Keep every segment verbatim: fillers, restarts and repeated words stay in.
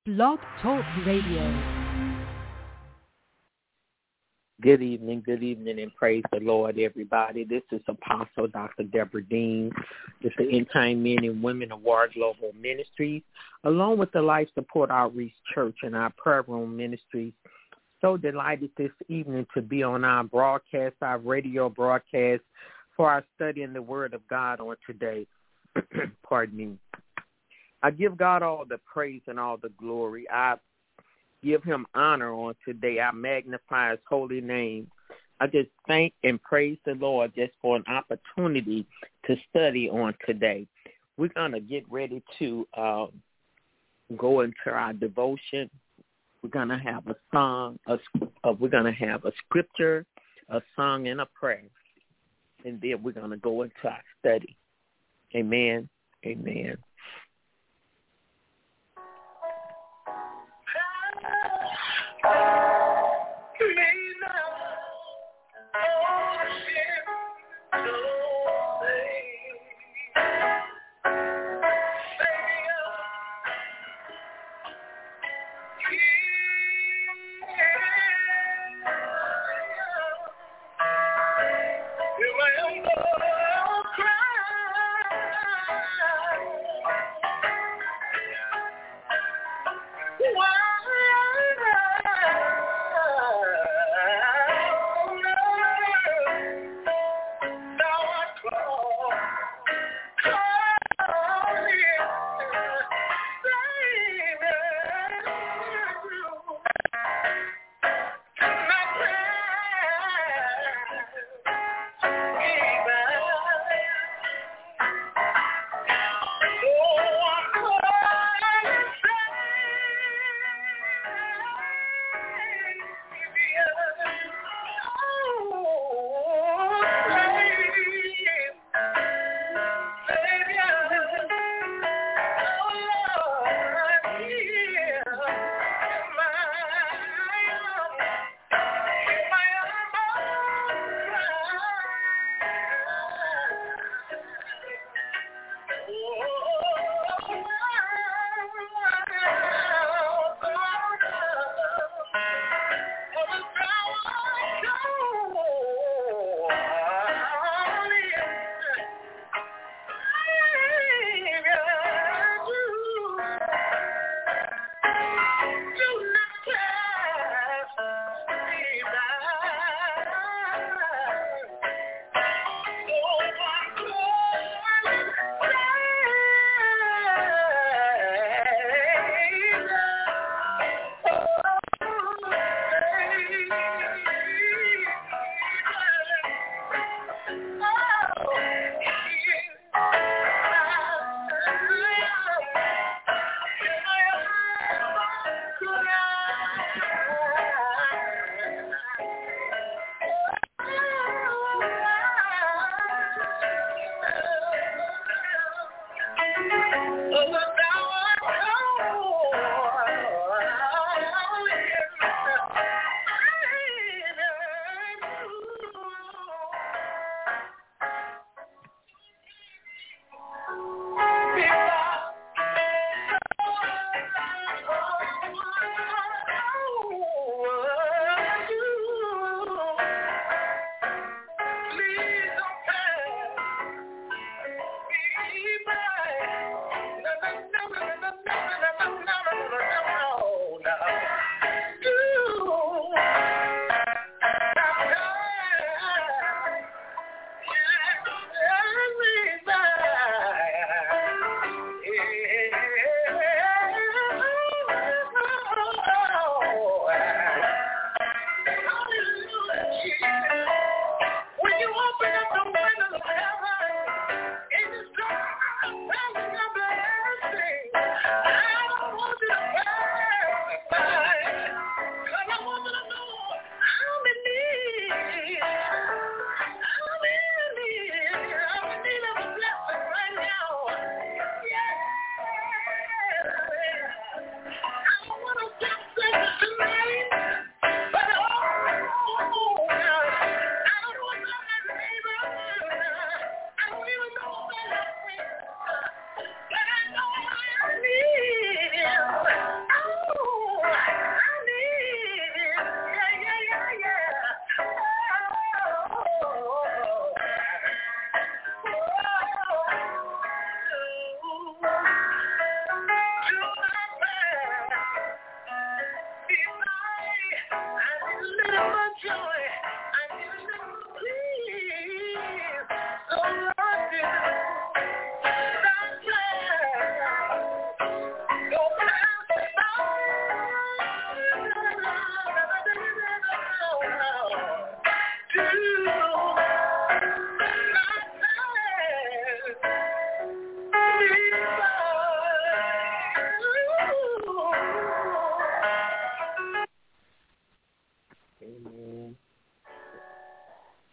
Blog Talk Radio. Good evening, good evening, and praise the Lord, everybody. This is Apostle Doctor Deborah Dean with the End Time Men and Women of War Global Ministries, along with the Life Support Outreach Church and our prayer room ministries. So delighted this evening to be on our broadcast, our radio broadcast, for our study in the Word of God on today. Pardon me. I give God all the praise and all the glory. I give him honor on today. I magnify his holy name. I just thank and praise the Lord just for an opportunity to study on today. We're going to get ready to uh, go into our devotion. We're going to have a song. A, uh, we're going to have a scripture, a song, and a prayer. And then we're going to go into our study. Amen. Amen.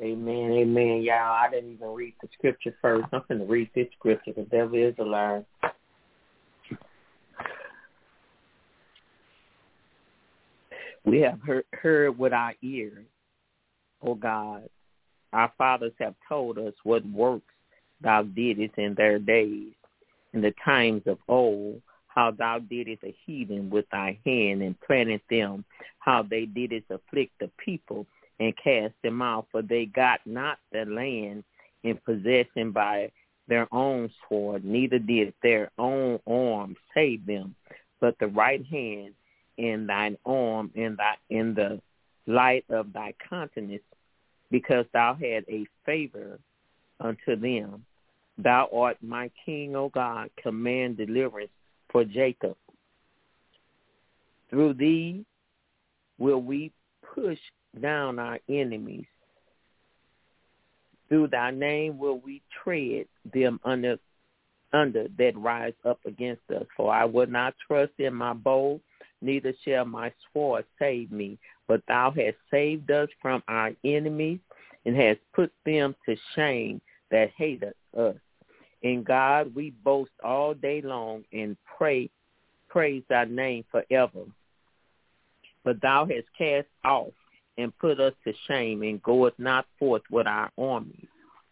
Amen, amen. Y'all, I didn't even read the scripture first. I'm going to read this scripture. The devil is a liar. We have heard, heard with our ears, O God. Our fathers have told us what works thou didst in their days, in the times of old, how thou didst a heathen with thy hand and planted them, how they didst afflict the people and cast them out, for they got not the land in possession by their own sword, neither did their own arm save them, but the right hand in thine arm in thy in the light of thy countenance, because thou had a favor unto them. Thou art my king, O God, command deliverance for Jacob. Through thee will we push down our enemies. Through thy name will we tread them under, under that rise up against us. For I will not trust in my bow, neither shall my sword save me. But thou hast saved us from our enemies and hast put them to shame that hate us. In God we boast all day long and pray, praise thy name forever. But thou hast cast off and put us to shame, and goeth not forth with our armies.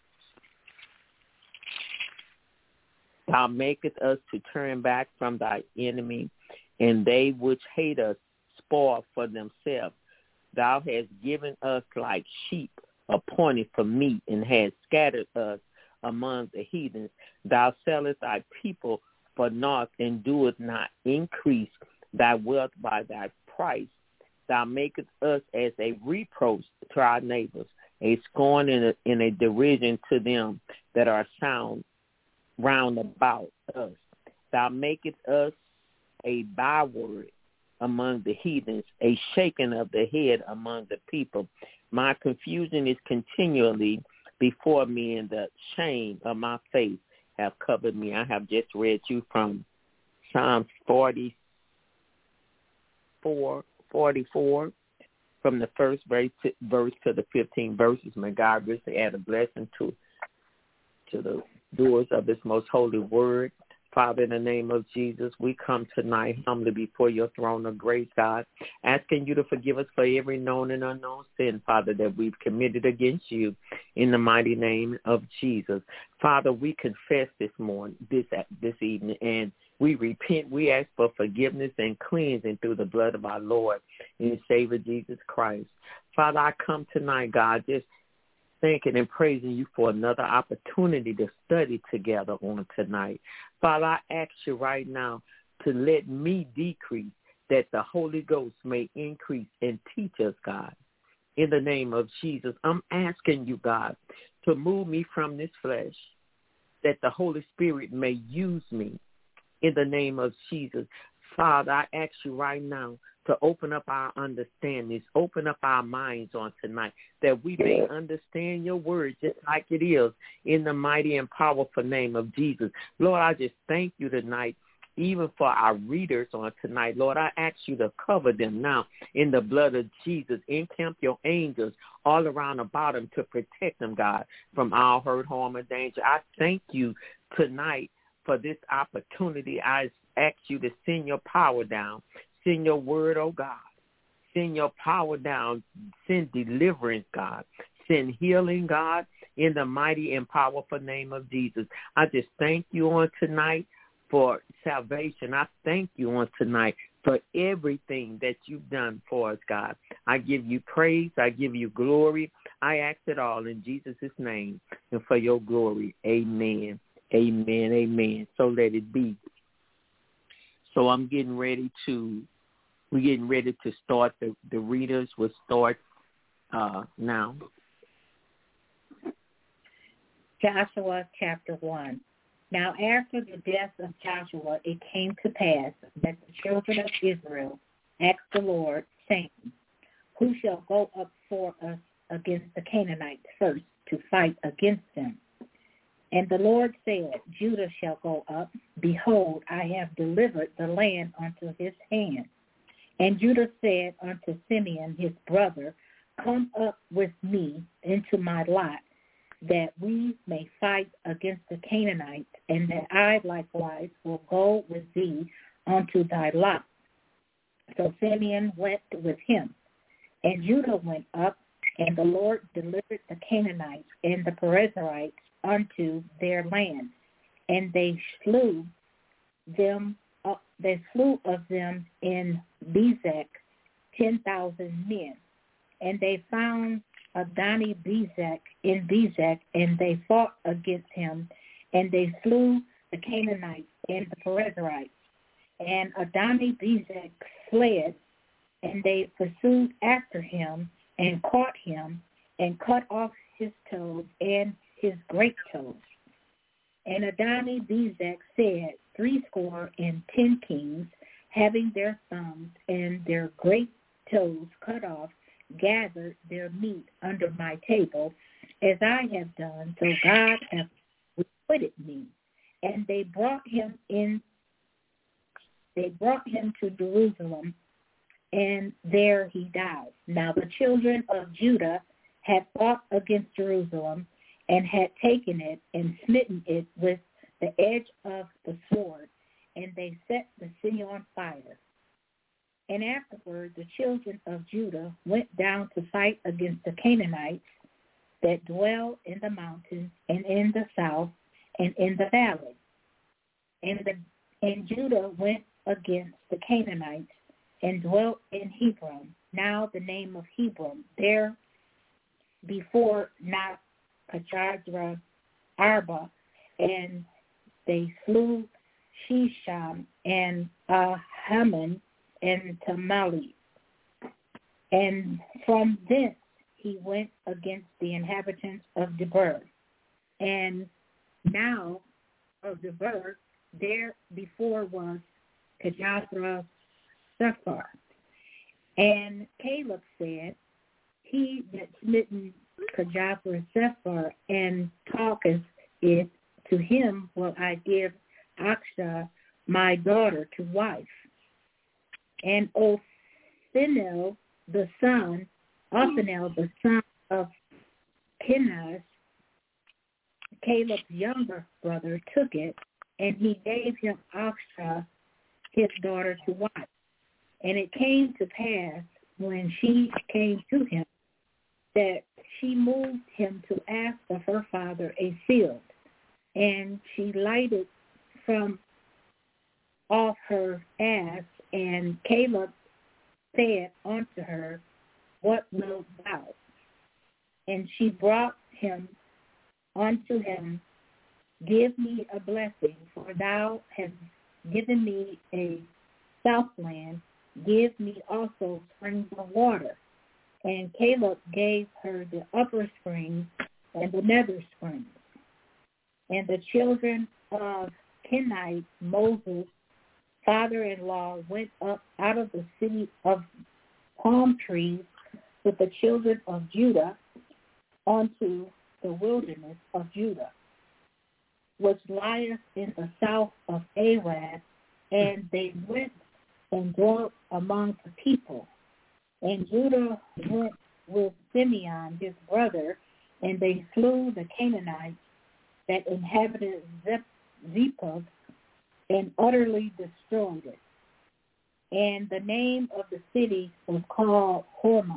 Thou makest us to turn back from thy enemy, and they which hate us spoil for themselves. Thou hast given us like sheep appointed for meat, and hast scattered us among the heathens. Thou sellest thy people for naught, and doest not increase thy wealth by thy price. Thou makest us as a reproach to our neighbors, a scorn and a, and a derision to them that are sound round about us. Thou makest us a byword among the heathens, a shaking of the head among the people. My confusion is continually before me, and the shame of my face have covered me. I have just read you from Psalms forty-four, forty-four, from the first verse to, verse to the fifteenth verses. May God richly add a blessing to to the doers of this most holy word. Father, in the name of Jesus, we come tonight humbly before your throne of grace, God, asking you to forgive us for every known and unknown sin, Father, that we've committed against you in the mighty name of Jesus. Father, we confess this morning, this this evening, and we repent. We ask for forgiveness and cleansing through the blood of our Lord and Savior Jesus Christ. Father, I come tonight, God, just thanking and praising you for another opportunity to study together on tonight. Father, I ask you right now to let me decrease, that the Holy Ghost may increase and teach us, God. In the name of Jesus, I'm asking you, God, to move me from this flesh, that the Holy Spirit may use me. In the name of Jesus, Father, I ask you right now to open up our understandings, open up our minds on tonight, that we may understand your word just like it is, in the mighty and powerful name of Jesus. Lord, I just thank you tonight, even for our readers on tonight. Lord, I ask you to cover them now in the blood of Jesus. Encamp your angels all around about them to protect them, God, from all hurt, harm, and danger. I thank you tonight for this opportunity. I ask you to send your power down. Send your word, oh God. Send your power down. Send deliverance, God. Send healing, God, in the mighty and powerful name of Jesus. I just thank you on tonight for salvation. I thank you on tonight for everything that you've done for us, God. I give you praise. I give you glory. I ask it all in Jesus' name and for your glory. Amen. Amen. Amen. So let it be. So I'm getting ready to, we're getting ready to start. The, the readers will start uh, now. Joshua chapter one. Now after the death of Joshua, it came to pass that the children of Israel asked the Lord, saying, who shall go up for us against the Canaanites first to fight against them? And the Lord said, Judah shall go up. Behold, I have delivered the land unto his hand. And Judah said unto Simeon his brother, come up with me into my lot, that we may fight against the Canaanites, and that I likewise will go with thee unto thy lot. So Simeon went with him, and Judah went up, and the Lord delivered the Canaanites and the Perizzites unto their land, and they slew them. Uh, they slew of them in Bezek ten thousand men, and they found Adoni Bezek in Bezek, and they fought against him, and they slew the Canaanites and the Perizzites. And Adoni Bezek fled, and they pursued after him, and caught him, and cut off his toes and his great toes. And Adoni Bezek said, Threescore and ten kings, having their thumbs and their great toes cut off, gathered their meat under my table, as I have done, so God hath requited me. And they brought him in, they brought him to Jerusalem, and there he died. Now the children of Judah had fought against Jerusalem, and had taken it and smitten it with the edge of the sword, and they set the city on fire. And afterward the children of Judah went down to fight against the Canaanites that dwell in the mountains and in the south and in the valley. And, the, and Judah went against the Canaanites and dwelt in Hebron, now the name of Hebron, there before not Kajadra Arba, and they slew Shisham and uh, Haman and Tamali. And from thence he went against the inhabitants of Debir. And now of Debir, there before was Kajadra Sephar. And Caleb said, he that smitten Kajadra Sephar and talketh it, to him will I give Aksha my daughter to wife. And Othniel the son, Othniel the son of Kenaz, Caleb's younger brother, took it, and he gave him Aksha his daughter to wife. And it came to pass, when she came to him, that she moved him to ask of her father a field, and she lighted from off her ass, and Caleb said unto her, What wilt thou? And she brought him unto him, Give me a blessing, for thou hast given me a southland, give me also springs of water. And Caleb gave her the upper springs and the nether springs. And the children of Kenite, Moses' father-in-law, went up out of the city of palm trees with the children of Judah unto the wilderness of Judah, which lieth in the south of Arad, and they went and dwelt among the people. And Judah went with Simeon his brother, and they slew the Canaanites that inhabited Zephath, and utterly destroyed it. And the name of the city was called Hormah.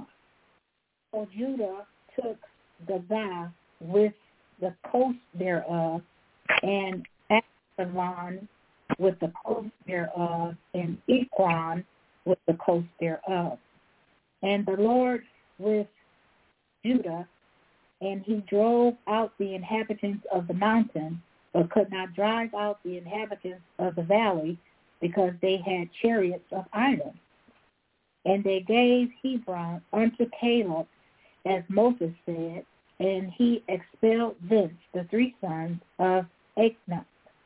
So Judah took Gaza with the coast thereof, and Ashkelon with the coast thereof, and Ekron with the coast thereof. And the Lord with Judah, and he drove out the inhabitants of the mountain, but could not drive out the inhabitants of the valley, because they had chariots of iron. And they gave Hebron unto Caleb, as Moses said, and he expelled thence the three sons of Anak.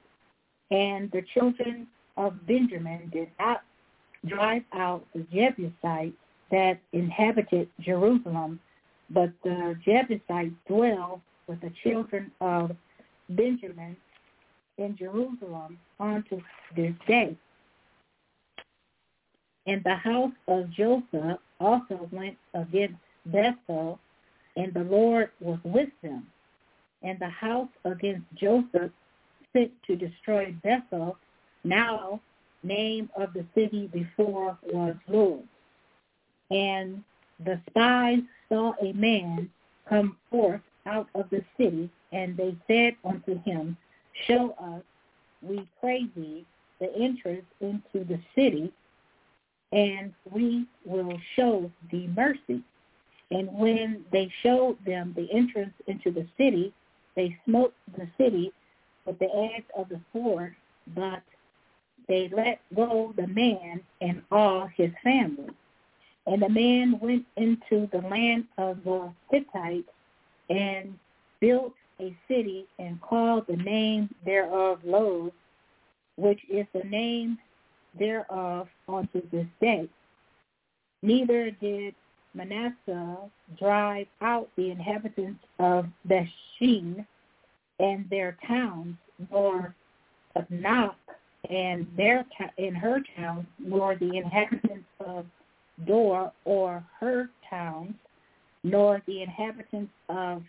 And the children of Benjamin did not drive out the Jebusites that inhabited Jerusalem, but the Jebusites dwell with the children of Benjamin in Jerusalem unto this day. And the house of Joseph also went against Bethel, and the Lord was with them. And the house against Joseph sent to destroy Bethel, now name of the city before was Luz. And the spies saw a man come forth out of the city, and they said unto him, Show us, we pray thee, the entrance into the city, and we will show thee mercy. And when they showed them the entrance into the city, they smote the city with the edge of the sword, but they let go the man and all his family. And the man went into the land of the Hittites and built a city and called the name thereof Luz, which is the name thereof unto this day. Neither did Manasseh drive out the inhabitants of Bethshean and their towns, nor Tapnach and their in her towns, nor the inhabitants of Dor or her towns, nor the inhabitants of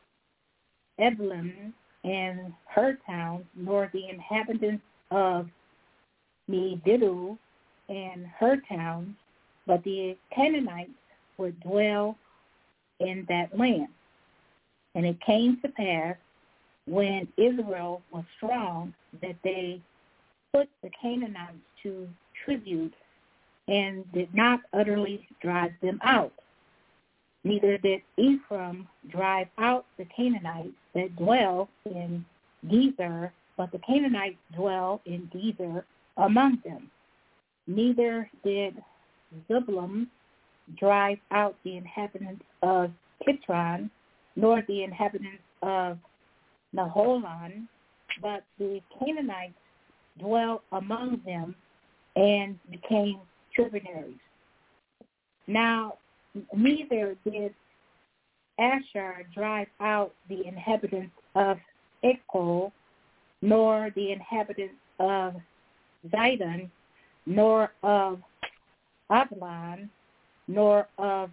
Eblim and her towns, nor the inhabitants of Megiddo and her towns, but the Canaanites would dwell in that land. And it came to pass, when Israel was strong, that they put the Canaanites to tribute and did not utterly drive them out. Neither did Ephraim drive out the Canaanites that dwell in Gezer, but the Canaanites dwell in Gezer among them. Neither did Zebulun drive out the inhabitants of Kitron, nor the inhabitants of Naholon, but the Canaanites dwelt among them and became tributaries. Now, neither did Asher drive out the inhabitants of Echol, nor the inhabitants of Zidon, nor of Avalon, nor of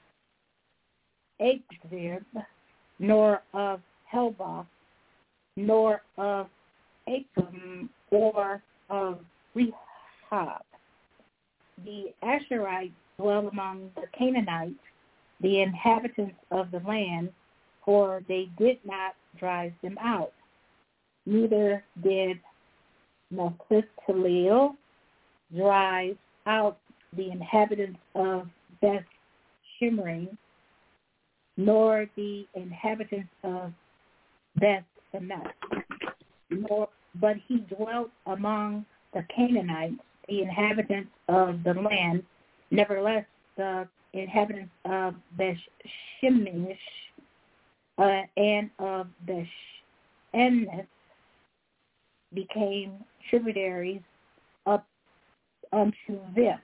Akzib, nor of Helbah, nor of Achim, or of Rehob. The Asherites dwell among the Canaanites, the inhabitants of the land, for they did not drive them out. Neither did Naphtali drive out the inhabitants of Beth Shimron, nor the inhabitants of Beth Anath, nor but he dwelt among the Canaanites, the inhabitants of the land. Nevertheless, the inhabitants of Beth-Shemesh uh, and of Beth-Anath became tributaries up unto them.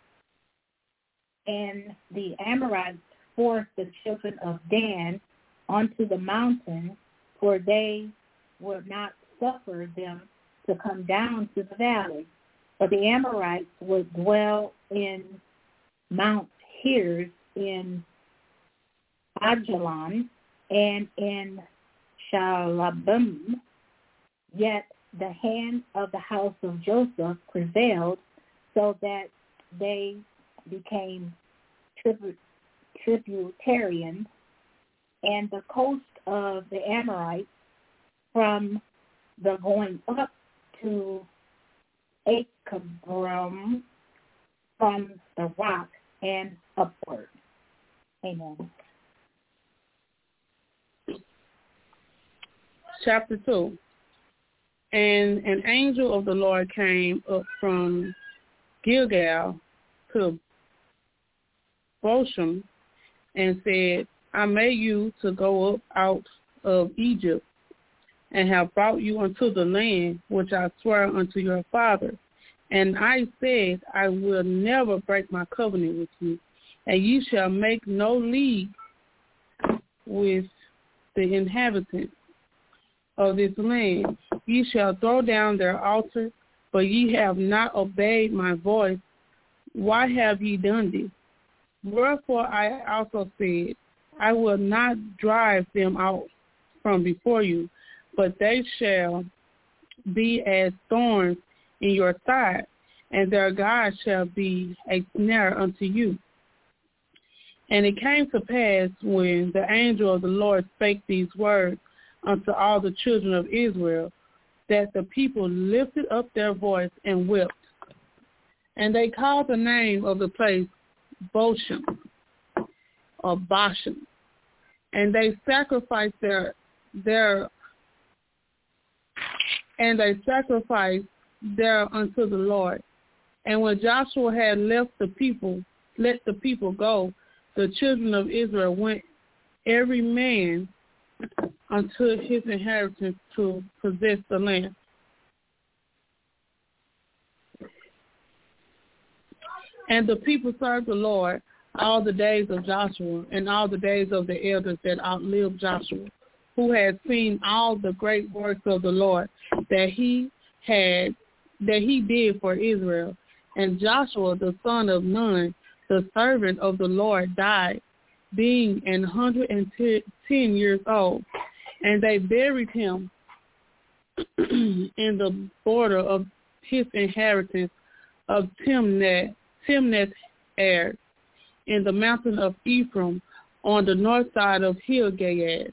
And the Amorites forced the children of Dan onto the mountain, for they would not suffer them to come down to the valley. But the Amorites would dwell in Mount Heres, in Ajalon, and in Shalabim. Yet the hand of the house of Joseph prevailed, so that they became tribu- tributarians, and the coast of the Amorites from the going up to Akabram, from the rock and upward. Amen. Chapter two. And an angel of the Lord came up from Gilgal to Bosham and said, I made you to go up out of Egypt, and have brought you unto the land which I swear unto your father. And I said, I will never break my covenant with you, and you shall make no league with the inhabitants of this land. Ye shall throw down their altar, but ye have not obeyed my voice. Why have ye done this? Wherefore I also said, I will not drive them out from before you, but they shall be as thorns in your side, and their God shall be a snare unto you. And it came to pass, when the angel of the Lord spake these words unto all the children of Israel, that the people lifted up their voice and wept. And they called the name of the place Bosham, or Bashan. And they sacrificed their their and they sacrificed there unto the Lord. And when Joshua had left the people, let the people go, the children of Israel went every man unto his inheritance to possess the land. And the people served the Lord all the days of Joshua and all the days of the elders that outlived Joshua, who had seen all the great works of the Lord that he had that he did for Israel. And Joshua the son of Nun, the servant of the Lord, died, being an hundred and ten years old. And they buried him in the border of his inheritance of Timnath, Timnath-er, in the mountain of Ephraim, on the north side of Gilgal.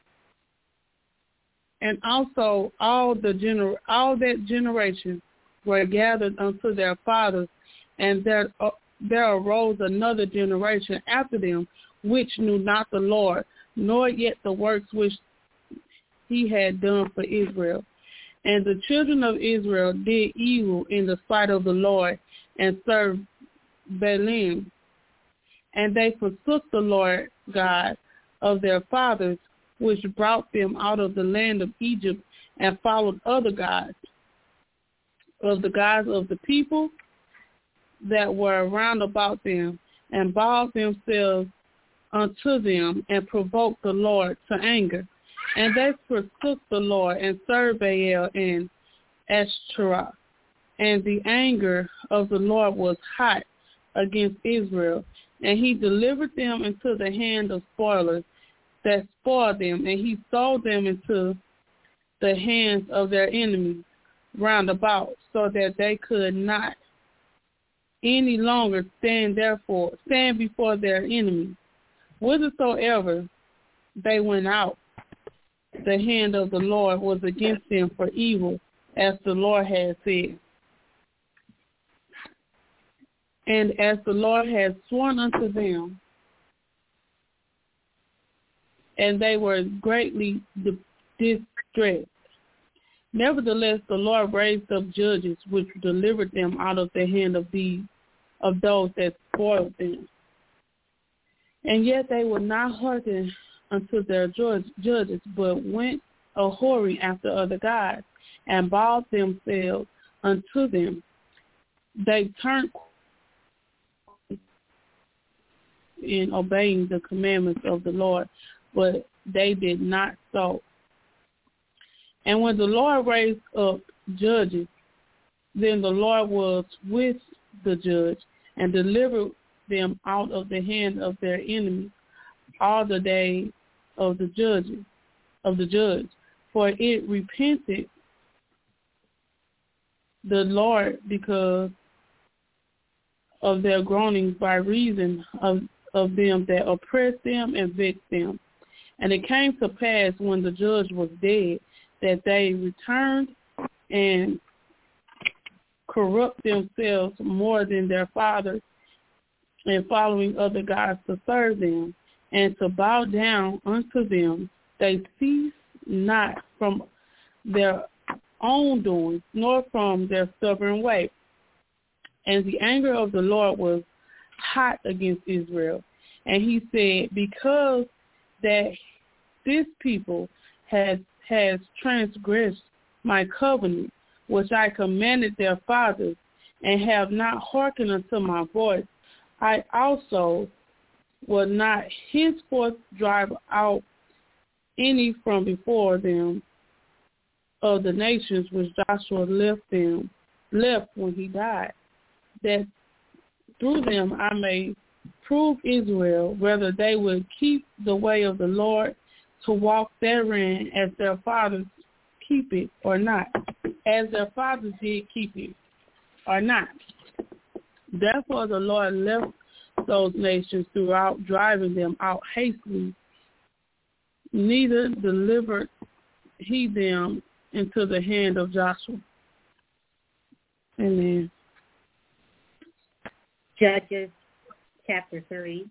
And also all the gener- all that generation were gathered unto their fathers, and there uh, there arose another generation after them, which knew not the Lord, nor yet the works which he had done for Israel. And the children of Israel did evil in the sight of the Lord, and served Baalim. And they forsook the Lord God of their fathers, which brought them out of the land of Egypt, and followed other gods, of the gods of the people that were round about them, and bowed themselves unto them, and provoked the Lord to anger. And they forsook the Lord, and served Baal and Ashtaroth. And the anger of the Lord was hot against Israel, and he delivered them into the hand of spoilers that spoiled them, and he sold them into the hands of their enemies round about, so that they could not any longer stand therefore stand before their enemies. Whithersoever they went out, the hand of the Lord was against them for evil, as the Lord had said. And as the Lord had sworn unto them, and they were greatly distressed. Nevertheless, the Lord raised up judges, which delivered them out of the hand of these, of those that spoiled them. And yet they would not hearken unto their judge, judges, but went a whoring after other gods, and bowed themselves unto them. They turned in obeying the commandments of the Lord, but they did not so. And when the Lord raised up judges, then the Lord was with the judge, and delivered them out of the hand of their enemies all the day of the judges of the judge. For it repented the Lord because of their groanings, by reason of, of them that oppressed them and vexed them. And it came to pass, when the judge was dead, that they returned and corrupt themselves more than their fathers, and following other gods to serve them, and to bow down unto them. They ceased not from their own doings, nor from their stubborn way. And the anger of the Lord was hot against Israel. And he said, because that this people has has transgressed my covenant, which I commanded their fathers, and have not hearkened unto my voice, I also will not henceforth drive out any from before them of the nations which Joshua left them left when he died, that through them I may prove Israel whether they would keep the way of the Lord to walk therein as their fathers keep it or not, as their fathers did keep it or not. Therefore the Lord left those nations throughout, driving them out hastily. Neither delivered he them into the hand of Joshua. Amen. Judges chapter three.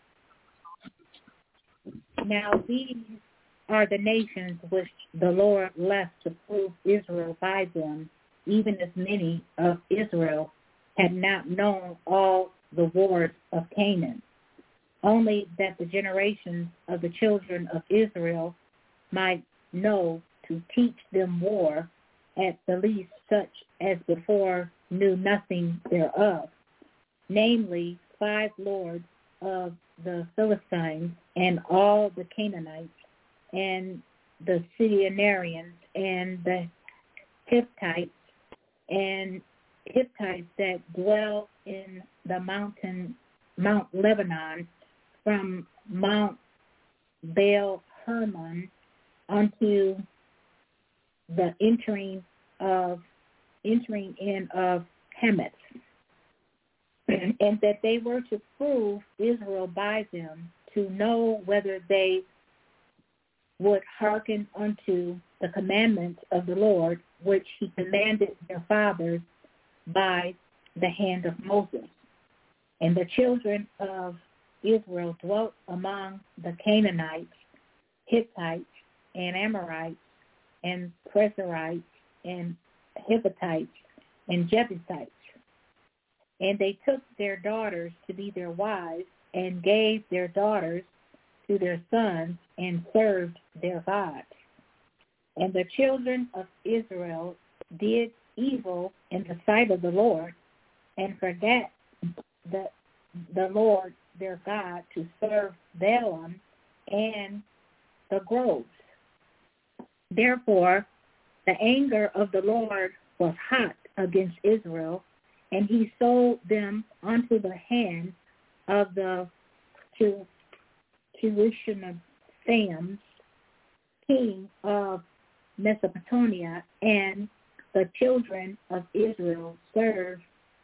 Now these are the nations which the Lord left to prove Israel by them, even as many of Israel had not known all the wars of Canaan, only that the generations of the children of Israel might know to teach them war, at the least such as before knew nothing thereof, namely five lords of the Philistines and all the Canaanites and the Sidonians and the Hittites and Hittites that dwell in the mountain Mount Lebanon, from Mount Baal Hermon unto the entering of entering in of Hamath, and that they were to prove Israel by them, to know whether they would hearken unto the commandments of the Lord, which he commanded their fathers by the hand of Moses. And the children of Israel dwelt among the Canaanites, Hittites, and Amorites, and Perizzites, and Hivites, and Jebusites. And they took their daughters to be their wives, and gave their daughters to their sons, and served their gods. And the children of Israel did evil in the sight of the Lord, and forgot the, the Lord their God to serve Balaam and the groves. Therefore, the anger of the Lord was hot against Israel, and he sold them unto the hand of the Cherethians, king of Mesopotamia, and the children of Israel served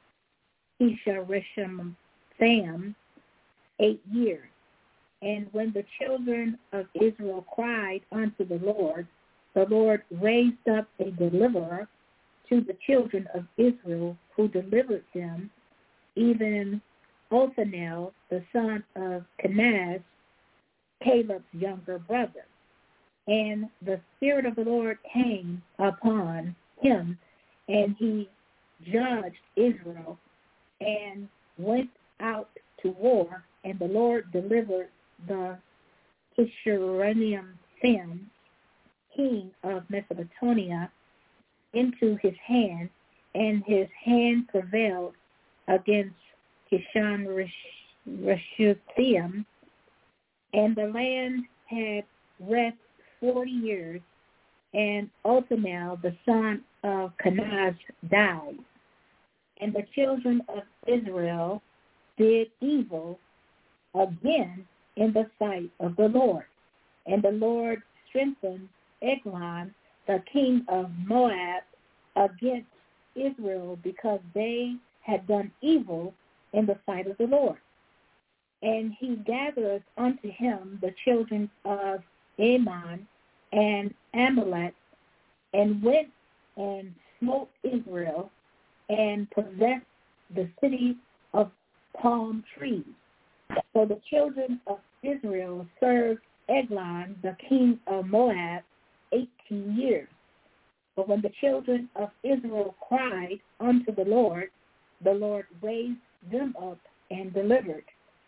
Esarhaddon eight years. And when the children of Israel cried unto the Lord, the Lord raised up a deliverer to the children of Israel, who delivered them, even Othniel, the son of Kenaz, Caleb's younger brother. And the Spirit of the Lord came upon him, and he judged Israel, and went out to war, and the Lord delivered the Tisharanian Sam, king of Mesopotamia, into his hand, and his hand prevailed against Kishan Rishathaim, and the land had rest forty years, and Othniel, the son of Kenaz, died. And the children of Israel did evil again in the sight of the Lord. And the Lord strengthened Eglon, the king of Moab, against Israel, because they had done evil in the sight of the Lord. And he gathered unto him the children of Ammon and Amalek, and went and smote Israel, and possessed the city of palm trees. So the children of Israel served Eglon, the king of Moab, eighteen years. But when the children of Israel cried unto the Lord, the Lord raised them up and delivered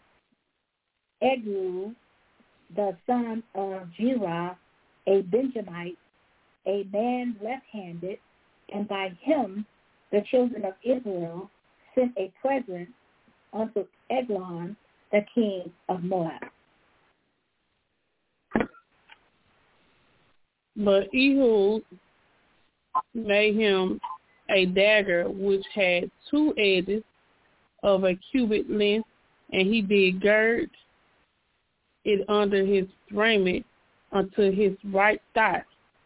Ehud, the son of Jerah, a Benjamite, a man left-handed, and by him the children of Israel sent a present unto Eglon, the king of Moab. But Ehud made him a dagger which had two edges of a cubit length and he did gird it under his raiment unto his right thigh.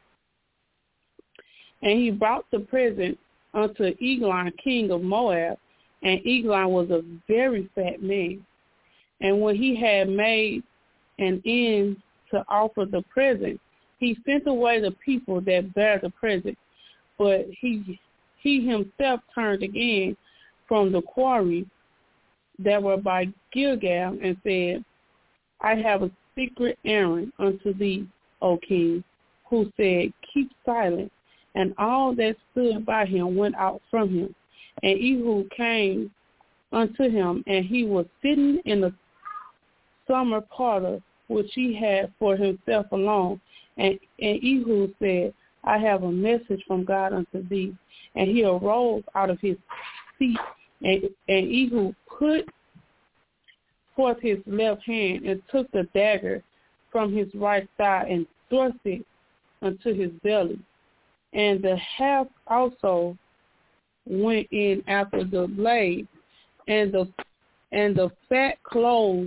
And he brought the present unto Eglon, king of Moab, and Eglon was a very fat man. And when he had made an end to offer the present, he sent away the people that bare the present. But he he himself turned again from the quarry that were by Gilgal, and said, I have a secret errand unto thee, O king, who said, keep silent. And all that stood by him went out from him. And Ehud came unto him, and he was sitting in the summer parlor, which he had for himself alone. And, and Ehud said, I have a message from God unto thee. And he arose out of his seat, and, and Ehud put forth his left hand and took the dagger from his right thigh and thrust it unto his belly. And the half also went in after the blade, and the and the fat closed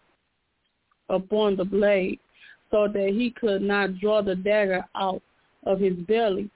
upon the blade, so that he could not draw the dagger out of his belly,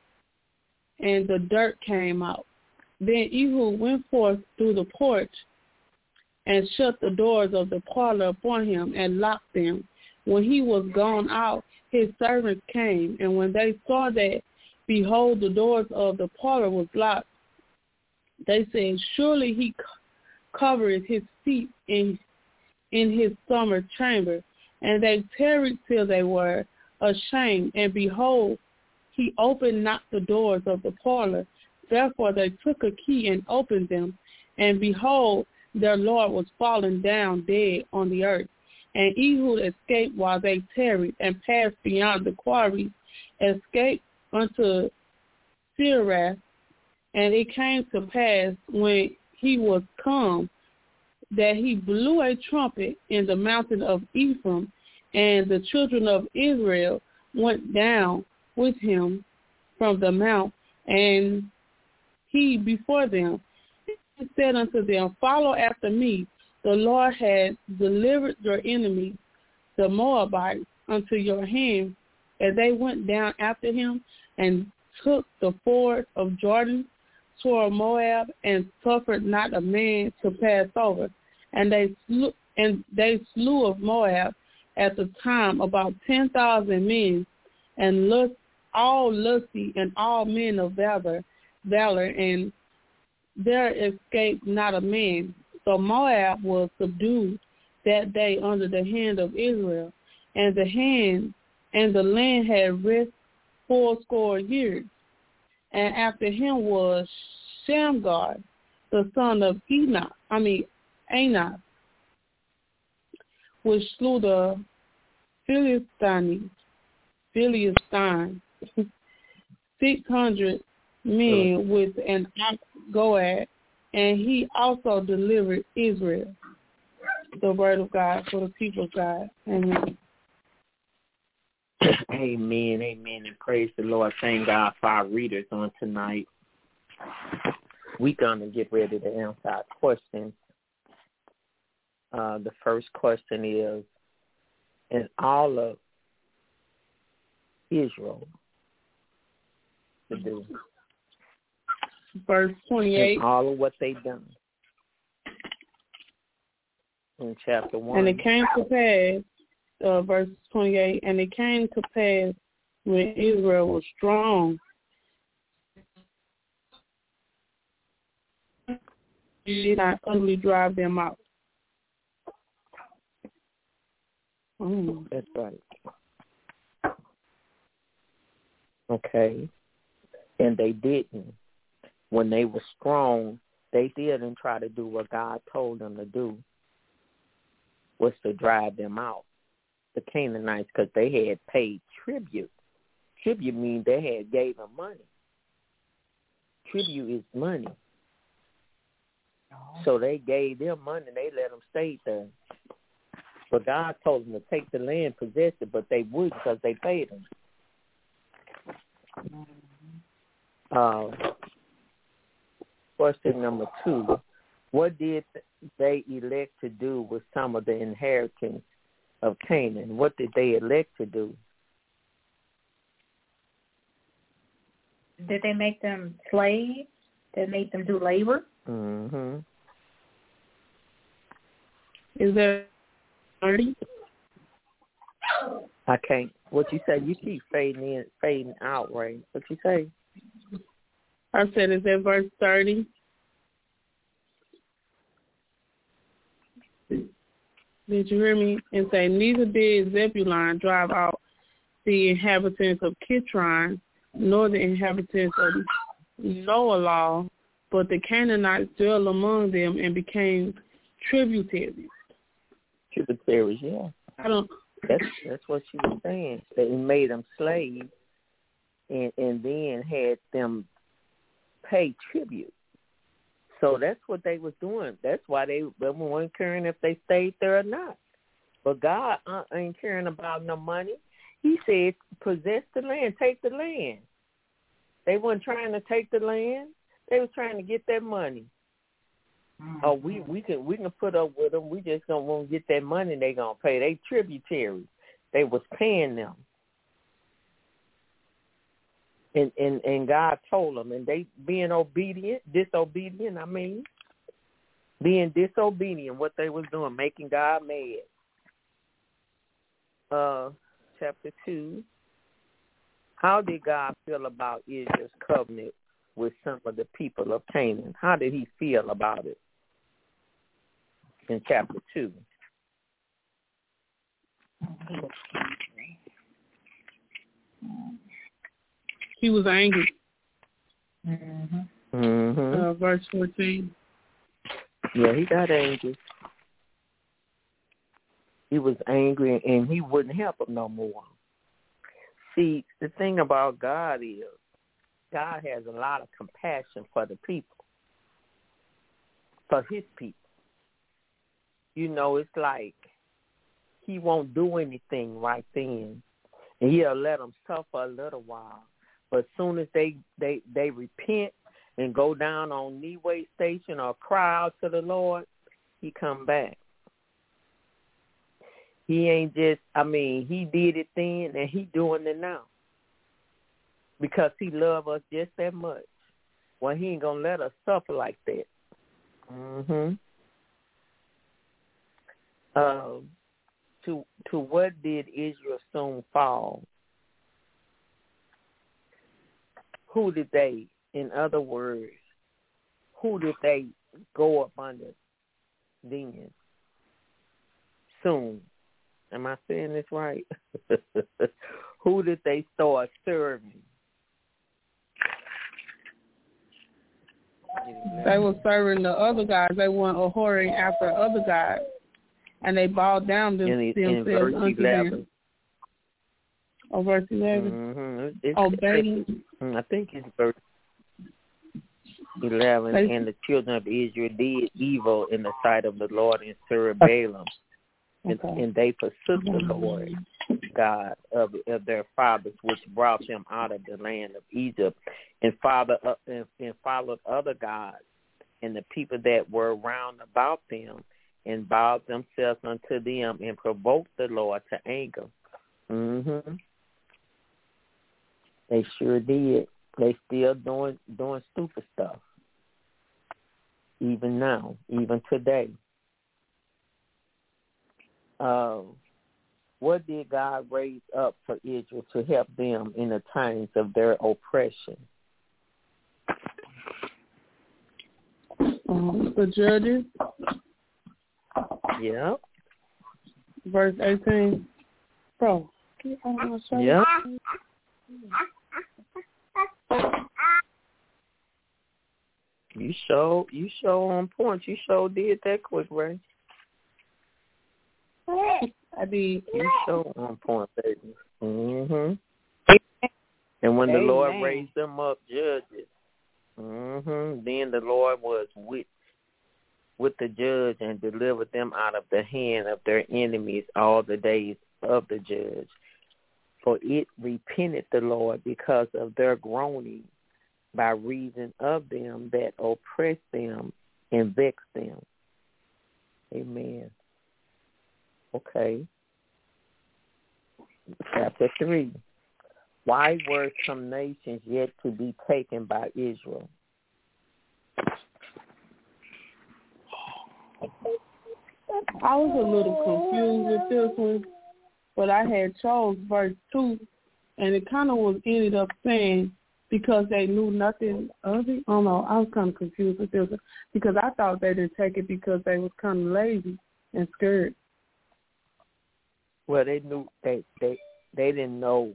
and the dirt came out. Then Ehud went forth through the porch and shut the doors of the parlor upon him and locked them. When he was gone out, his servants came, and when they saw that, behold, the doors of the parlor was locked, they said, surely he covered his feet in in his summer chamber. And they tarried till they were ashamed, and behold, he opened not the doors of the parlor. Therefore they took a key and opened them, and behold, their Lord was fallen down dead on the earth. And Ehud escaped while they tarried, and passed beyond the quarry, escaped unto Sirath. And it came to pass, when he was come, that he blew a trumpet in the mountain of Ephraim, and the children of Israel went down with him from the mount, and he before them. He said unto them, follow after me. The Lord had delivered your enemies, the Moabites, unto your hand. And they went down after him, and took the ford of Jordan toward Moab, and suffered not a man to pass over. And they slew, and they slew of Moab at the time about ten thousand men, and lust, all lusty, and all men of valor, valor, and there escaped not a man. So Moab was subdued that day under the hand of Israel, and the hand and the land had rest fourscore years. And after him was Shamgar, the son of Enoch, I mean Anak, which slew the Philistines, Philistines, six hundred men with an ox Goad, and he also delivered Israel. The word of God for the people of God. Amen. Amen, amen, and praise the Lord. Thank God for our readers on tonight. We're going to get ready to answer our questions. Uh, the first question is, in all of Israel to do? Verse twenty-eight. In all of what they've done. In chapter one. And it came to pass, uh, verse twenty-eight, and it came to pass when Israel was strong, he did not utterly drive them out. Mm. That's right. Okay. And they didn't. When they were strong, they didn't try to do what God told them to do, was to drive them out, the Canaanites, because they had paid tribute. Tribute means they had gave them money. Tribute is money. So they gave them money, and they let them stay there. But God told them to take the land, possess it, but they wouldn't because they paid them. Uh, question number two. What did they elect to do with some of the inheritance of Canaan? What did they elect to do? Did they make them slaves? Did they make them do labor? Mm-hmm. Is that thirty? I can't. What you say? You keep fading in, fading out, Ray. What you say? I said, is that verse thirty? Did you hear me? And say, neither did Zebulun drive out the inhabitants of Kitron, nor the inhabitants of Noah, but the Canaanites dwelt among them and became tributaries. Tributaries, yeah. I don't. That's that's what she was saying. They made them slaves, and and then had them pay tribute. So that's what they was doing. That's why they, they weren't caring if they stayed there or not. But God uh, ain't caring about no money. He said, possess the land, take the land. They weren't trying to take the land. They was trying to get that money. Mm-hmm. Oh, we, we can we can put up with them. We just don't want to get that money they going to pay. They tributaries. They was paying them. And, and and God told them, and they being obedient, disobedient, I mean, being disobedient, what they was doing, making God mad. Uh, chapter two, how did God feel about Israel's covenant with some of the people of Canaan? How did he feel about it in chapter two? He was angry. Mm-hmm. Mm-hmm. Uh, verse fourteen. Yeah, he got angry. He was angry, and he wouldn't help them no more. See, the thing about God is, God has a lot of compassion for the people, for his people. You know, it's like he won't do anything right then, and he'll let them suffer a little while. But as soon as they, they, they repent and go down on Niway Station or cry out to the Lord, he come back. He ain't just, I mean, he did it then and he doing it now. Because he love us just that much. Well, he ain't going to let us suffer like that. Mm-hmm. Um, to, to what did Israel soon fall? Who did they, in other words, who did they go up under then? Soon. Am I saying this right? Who did they start serving? They were serving the other gods. They weren't whoring after other gods. And they bowed down them, in, themselves in verse unto eleven. them. Oh, verse eleven? Mm-hmm. It's, Obeying. It's, I think it's verse eleven. They, and the children of Israel did evil in the sight of the Lord and served Balaam. And, okay. and they forsook the Lord God of, of their fathers, which brought them out of the land of Egypt, and, father, uh, and, and followed other gods and the people that were round about them, and bowed themselves unto them, and provoked the Lord to anger. Mm-hmm. They sure did. They still doing doing stupid stuff, even now, even today. Uh, what did God raise up for Israel to help them in the times of their oppression? Um, the judges. Yeah. Verse eighteen. Bro. Yeah. You show you show on point. You show did that quick, Ray. I did. You show on point, baby. Mhm. And when the Amen. Lord raised them up judges, mhm, then the Lord was with with the judge and delivered them out of the hand of their enemies all the days of the judge. For it repented the Lord because of their groaning by reason of them that oppressed them, and vex them. Amen. Okay. Chapter three. Why were some nations yet to be taken by Israel? I was a little confused with this one, but I had chose verse two, and it kind of was ended up saying because they knew nothing of it. I don't know. I was kind of confused with this one because I thought they didn't take it because they was kind of lazy and scared. Well, they knew they they they didn't know.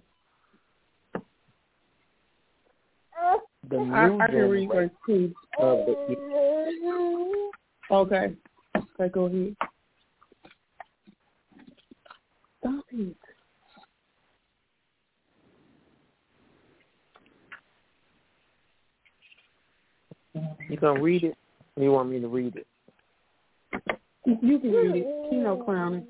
The new I, I can read verse two. Of the, okay. Okay, go ahead. Stop it. You gonna read it? Or you want me to read it? You can read it. You know, clowning.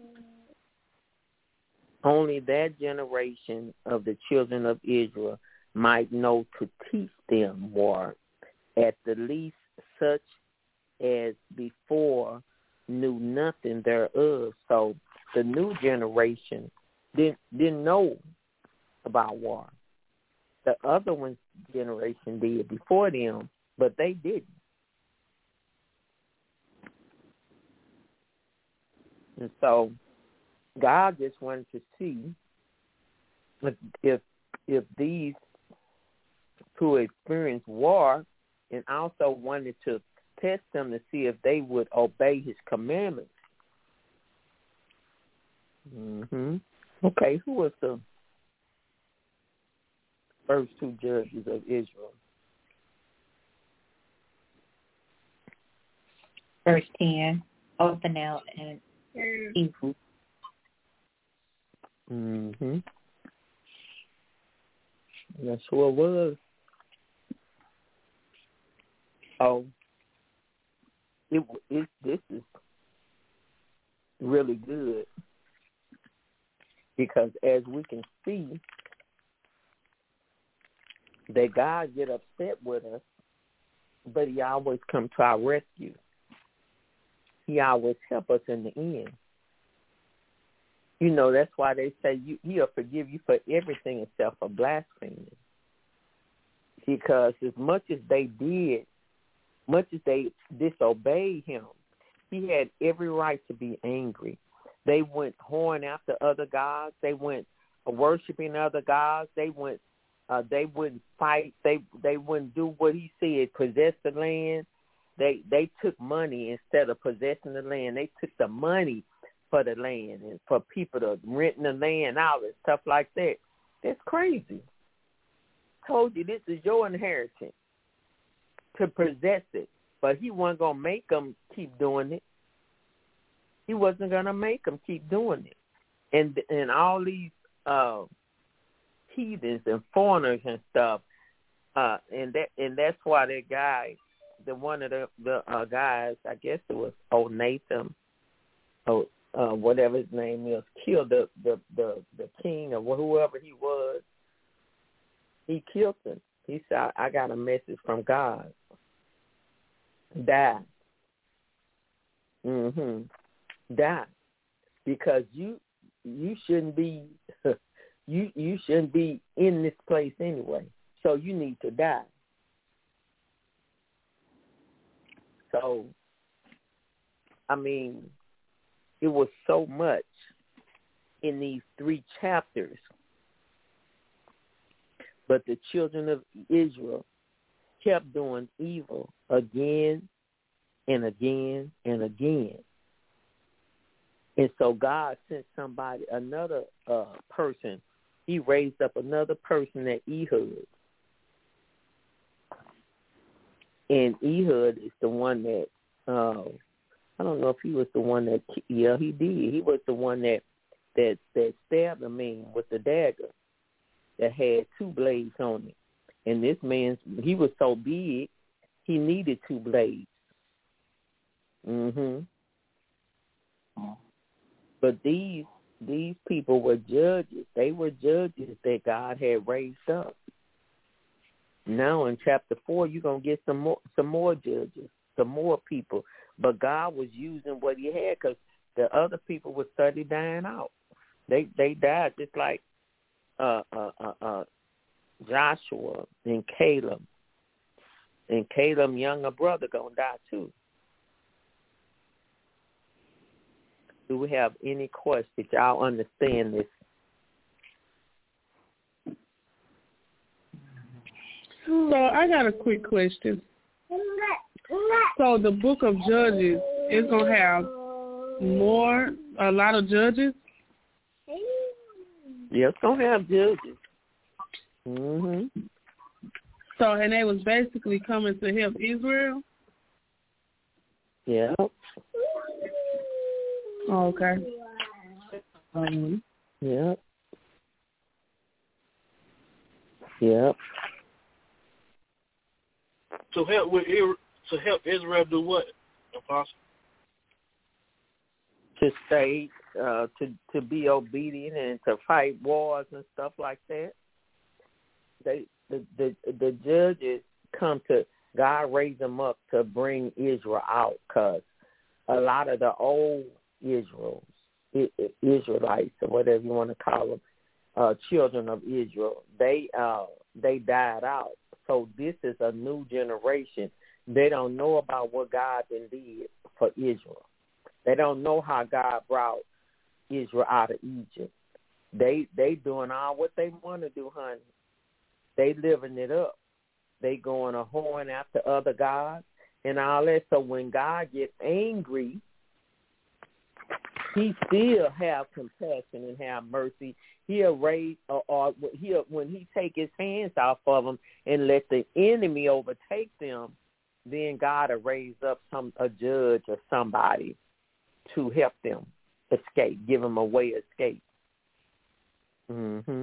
Only that generation of the children of Israel might know to teach them war, at the least such as before knew nothing thereof. So the new generation didn't didn't know about war. The other one's generation did before them, but they didn't. And so God just wanted to see if if, if these who experienced war, and also wanted to test them to see if they would obey his commandments. Mm-hmm. Okay, who was the first two judges of Israel? Verse ten, Othniel and Ehud. Mm-hmm. That's who it was. Oh, it, it, this is really good because as we can see that God get upset with us, but he always come to our rescue. He always help us in the end. You know, that's why they say you, he'll forgive you for everything except for blasphemy. Because as much as they did, much as they disobeyed him, he had every right to be angry. They went whoring after other gods. They went worshiping other gods. They went. Uh, they wouldn't fight. They they wouldn't do what he said. Possess the land. They they took money instead of possessing the land. They took the money for the land and for people to rent the land out and stuff like that. That's crazy. Told you this is your inheritance to possess it, but he wasn't gonna make them keep doing it. He wasn't gonna make them keep doing it, and and all these uh, heathens and foreigners and stuff, uh, and that and that's why that guy, the one of the the uh, guys, I guess it was old Nathan, or uh, whatever his name is, killed the the the, the king or whoever he was. He killed him. He said, I got a message from God. Die. Mm-hmm. Die. Because you you shouldn't be you you shouldn't be in this place anyway. So you need to die. So I mean, it was so much in these three chapters. But the children of Israel kept doing evil again and again and again. And so God sent somebody, another uh, person. He raised up another person at Ehud. And Ehud is the one that, uh, I don't know if he was the one that, yeah, he did. He was the one that, that, that stabbed a man with the dagger that had two blades on it. And this man, he was so big, he needed two blades. Mm-hmm. But these these people were judges. They were judges that God had raised up. Now in chapter four, you're going to get some more, some more judges, some more people. But God was using what he had because the other people were study dying out. They they died just like uh, uh, uh, uh, Joshua and Caleb. And Caleb's younger brother going to die too. Do we have any questions? Y'all understand this? So I got a quick question. So the book of Judges is going to have more, a lot of judges? Yeah, it's going to have judges. Mm-hmm. So, and they was basically coming to help Israel? Yeah. Oh, okay. Um, yeah. Yeah. To help with to help Israel do what, Apostle? To stay, uh, to to be obedient and to fight wars and stuff like that. They the the the judges come to God, raise them up to bring Israel out, because a lot of the old Israels, Israelites or whatever you want to call them, uh, children of Israel, they uh, they died out. So this is a new generation. They don't know about what God then did for Israel. They don't know how God brought Israel out of Egypt. They they doing all what they want to do, honey. They living it up. They going a whoring after other gods and all that. So when God gets angry, he still have compassion and have mercy. He'll raise, or, or he'll, when he take his hands off of them and let the enemy overtake them, then God will raise up some a judge or somebody to help them escape, give them a way of escape. Mm-hmm.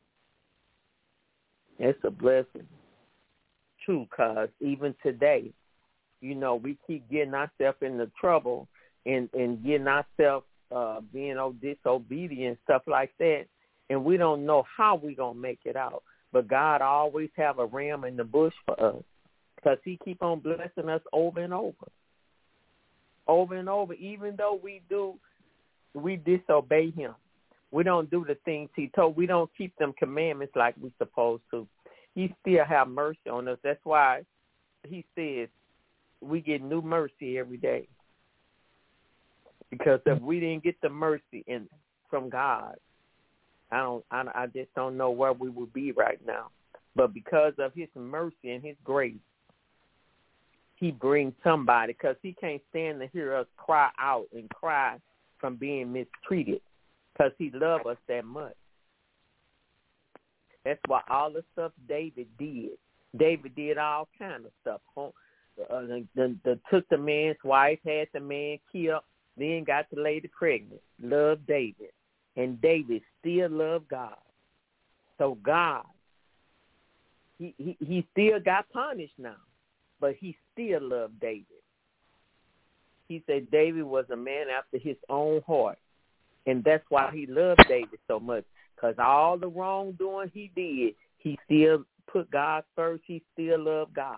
It's a blessing, too, because even today, you know, we keep getting ourselves into trouble and, and getting ourselves uh, being disobedient, stuff like that, and we don't know how we're going to make it out. But God always have a ram in the bush for us, because he keep on blessing us over and over, over and over, even though we do, we disobey him. We don't do the things he told. We don't keep them commandments like we're supposed to. He still have mercy on us. That's why he says we get new mercy every day. Because if we didn't get the mercy in from God, I don't. I, I just don't know where we would be right now. But because of his mercy and his grace, he brings somebody, because he can't stand to hear us cry out and cry from being mistreated, because he loves us that much. That's why all the stuff David did. David did all kind of stuff. Uh, the, the, the, took the man's wife, had the man killed, then got the lady pregnant. Loved David. And David still loved God. So God, he, he, he still got punished now, but he still loved David. He said David was a man after his own heart. And that's why he loved David so much, because all the wrongdoing he did, he still put God first. He still loved God.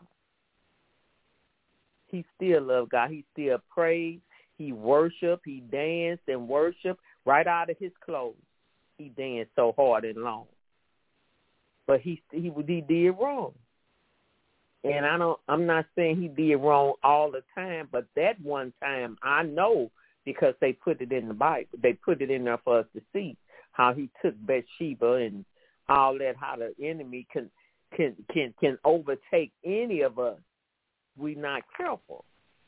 He still loved God. He still prayed. He worshiped. He danced and worshiped right out of his clothes. He danced so hard and long. But he he, he did wrong. And I don't, I'm not saying he did wrong all the time, but that one time I know, because they put it in the Bible. They put it in there for us to see how he took Bathsheba and all that, how the enemy can can can, can overtake any of us. We're not careful.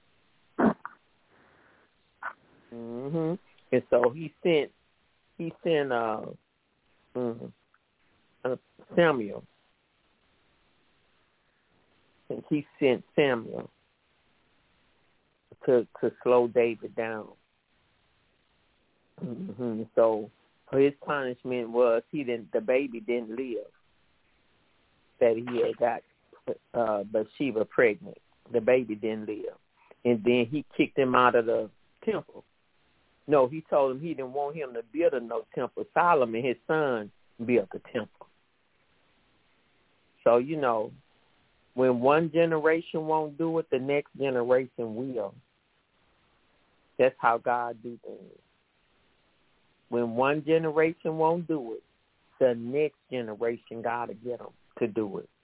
Mm-hmm. And so he sent he sent uh, mm, uh, Samuel. And he sent Samuel to to slow David down. Mm-hmm. So his punishment was he didn't. The baby didn't live. That he had got uh, Bathsheba pregnant. The baby didn't live, and then he kicked him out of the temple. No, he told him he didn't want him to build a no temple. Solomon, his son, built the temple. So you know, When one generation won't do it, the next generation will. That's how God do things. When one generation won't do it, the next generation got to get them to do it.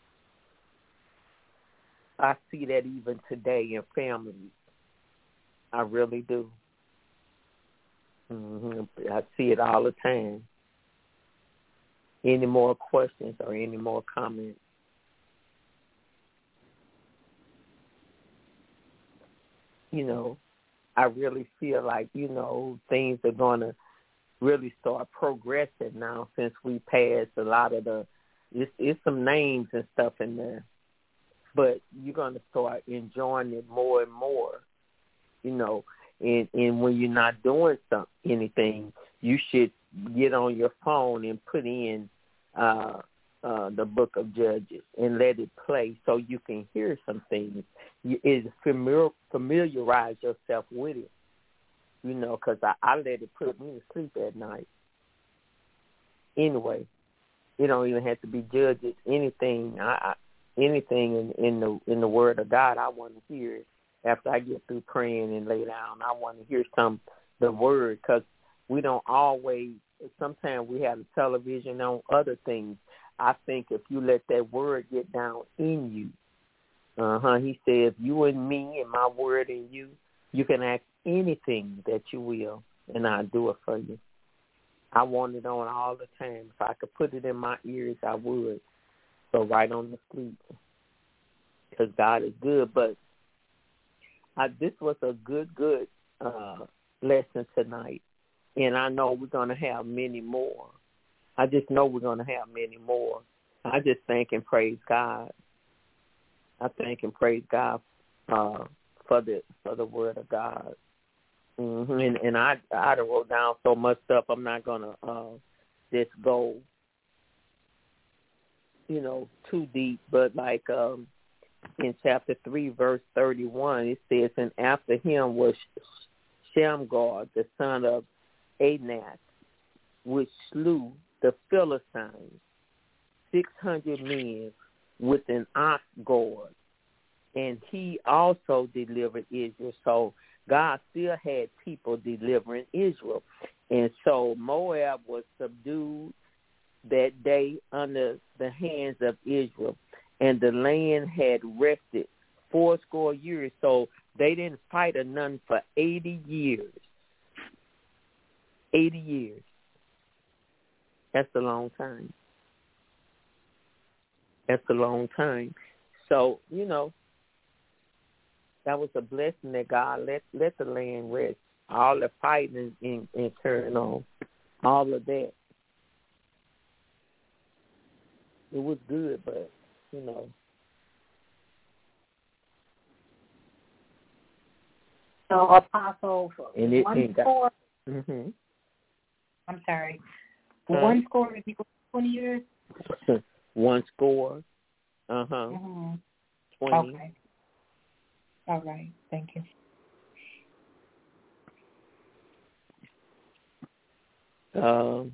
I see that even today in families. I really do. Mm-hmm. I see it all the time. Any more questions or any more comments? You know, I really feel like, you know, things are going to really start progressing now since we passed a lot of the, it's, it's some names and stuff in there, but you're going to start enjoying it more and more, you know, and, and when you're not doing some, anything, you should get on your phone and put in uh, uh, the book of Judges and let it play so you can hear some things. You, it familiar, familiarize yourself with it, you know, because I, I let it put me to sleep at night. Anyway, it don't even have to be Judges. Anything, I, I, anything in, in the in the Word of God, I want to hear it after I get through praying and lay down. I want to hear some the Word because we don't always. Sometimes we have the television on other things. I think if you let that Word get down in you. Uh-huh. He said, if you and me and my word in you, you can ask anything that you will, and I'll do it for you. I want it on all the time. If I could put it in my ears, I would. So right on the sleep, because God is good. But I, this was a good, good uh, lesson tonight, and I know we're going to have many more. I just know we're going to have many more. I just thank and praise God. I thank and praise God uh, for the for the Word of God. Mm-hmm. And, and I I wrote down so much stuff. I'm not gonna uh, just go, you know, too deep. But like um, in chapter three, verse thirty-one, it says, "And after him was Shamgar, the son of Anath, which slew the Philistines, six hundred men." With an ox gourd, and he also delivered Israel. So God still had people delivering Israel. And so Moab was subdued that day under the hands of Israel, and the land had rested fourscore years. So they didn't fight or none for eighty years. eighty years. That's a long time. That's a long time. So, you know, that was a blessing that God let let the land rest. All the fighting and, and turning on, all of that. It was good, but, you know. So, Apostle, and it, one it got, score, mm-hmm. I'm sorry, huh? one score is equal to twenty years? One score, uh-huh, mm-hmm. twenty. Okay. All right, thank you. Um,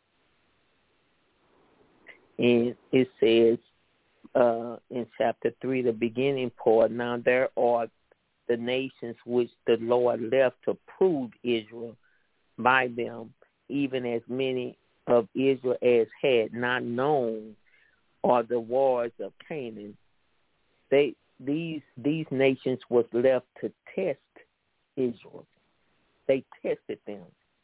and it says uh, in chapter three, the beginning part, now there are the nations which the Lord left to prove Israel by them, even as many of Israel as had not known or the wars of Canaan. They these these nations was left to test Israel. They tested them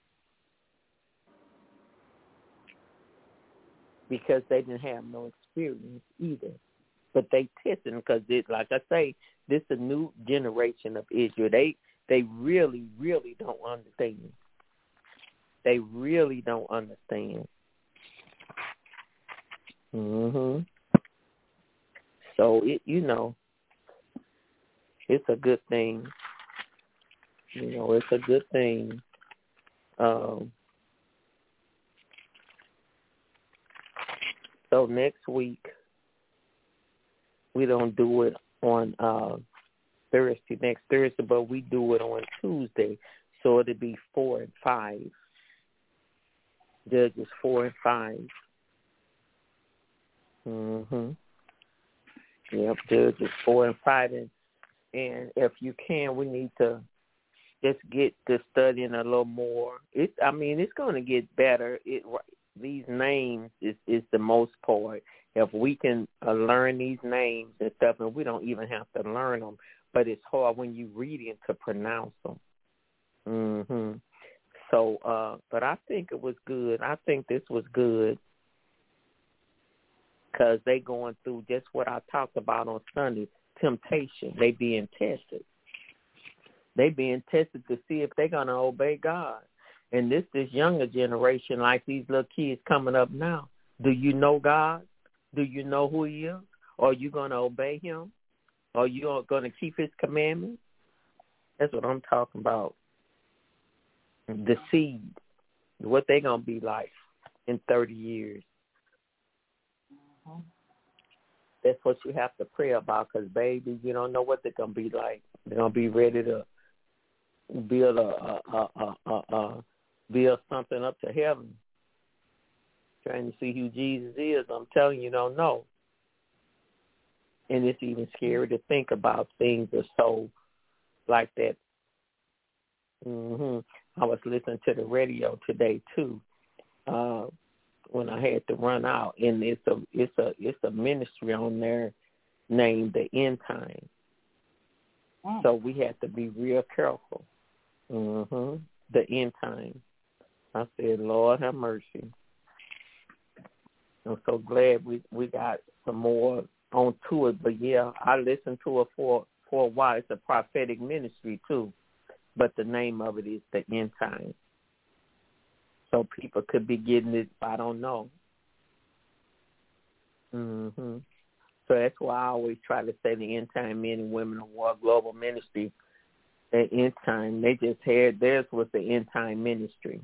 because they didn't have no experience either. But they tested them because, like I say, this is a new generation of Israel. They they really really don't understand. They really don't understand. Mhm. So it, you know, it's a good thing. You know, it's a good thing. Um, so next week we don't do it on uh, Thursday, next Thursday, but we do it on Tuesday. So it'll be four and five. Judges four and five. Mhm. Yep, Judges four and five. And, and if you can, we need to just get to studying a little more. It, I mean, it's going to get better. It, these names is, is the most part. If we can uh, learn these names and stuff, and we don't even have to learn them, but it's hard when you read it to pronounce them. Mm-hmm. So, uh, but I think it was good. I think this was good because they going through just what I talked about on Sunday, temptation. They being tested. They being tested to see if they're going to obey God. And this this younger generation, like these little kids coming up now, do you know God? Do you know who he is? Are you going to obey him? Are you going to keep his commandments? That's what I'm talking about. The seed, what they going to be like in thirty years. Mm-hmm. That's what you have to pray about because, baby, you don't know what they're going to be like. They're going to be ready to build a, a, a, a, a, a build something up to heaven. Trying to see who Jesus is, I'm telling you, you don't know. And it's even scary to think about things are so like that. Mm-hmm. I was listening to the radio today too, uh, when I had to run out, and it's a it's a it's a ministry on there named the End Time. Mm. So we have to be real careful. Mm-hmm. The End Time. I said, Lord have mercy. I'm so glad we, we got some more on to it. But, yeah, I listened to it for, for a while. It's a prophetic ministry, too. But the name of it is the End Time. So people could be getting it, I don't know. Mm-hmm. So that's why I always try to say the End Time Men and Women of War Global Ministry. The End Time, they just had, theirs was the End Time Ministry.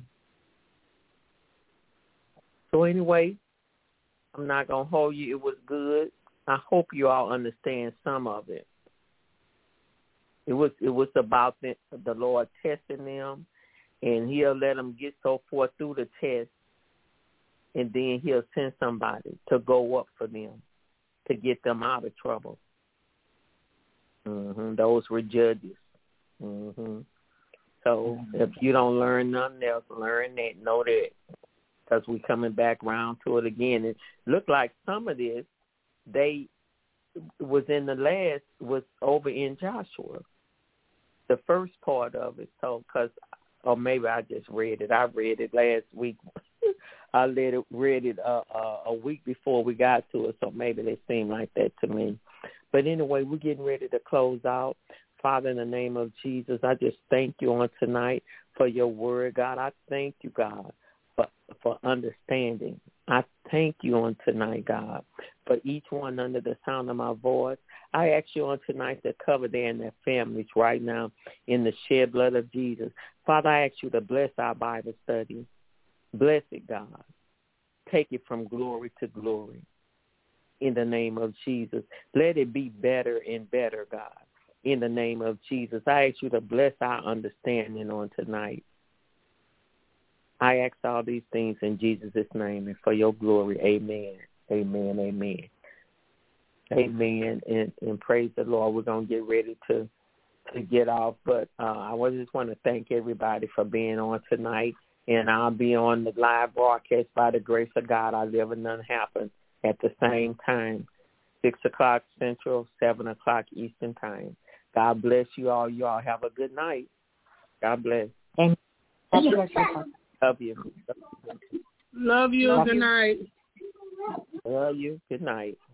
So anyway, I'm not going to hold you. It was good. I hope you all understand some of it. It was it was about the, the Lord testing them, and he'll let them get so far through the test, and then he'll send somebody to go up for them, to get them out of trouble. Mm-hmm. Those were judges. Mm-hmm. So mm-hmm. if you don't learn nothing else, learn that, know that. Because we're coming back around to it again. It looked like some of this, they was in the last, was over in Joshua, the first part of it. So, because, or maybe I just read it. I read it last week. I let it, read it uh, uh, a week before we got to it, so maybe they seem like that to me. But anyway, we're getting ready to close out. Father, in the name of Jesus, I just thank you on tonight for your word, God. I thank you, God, for, for understanding. I thank you on tonight, God, for each one under the sound of my voice. I ask you on tonight to cover them and their families right now in the shed blood of Jesus. Father, I ask you to bless our Bible study. Bless it, God. Take it from glory to glory in the name of Jesus. Let it be better and better, God, in the name of Jesus. I ask you to bless our understanding on tonight. I ask all these things in Jesus' name and for your glory. Amen. Amen. Amen. Amen. And, and praise the Lord. We're going to get ready to, to get off. But uh, I just want to thank everybody for being on tonight. And I'll be on the live broadcast by the grace of God. I live and none happen at the same time, six o'clock Central, seven o'clock Eastern time. God bless you all. You all have a good night. God bless. Amen. Love you. Love you. Love good you. night. Love you. Good night.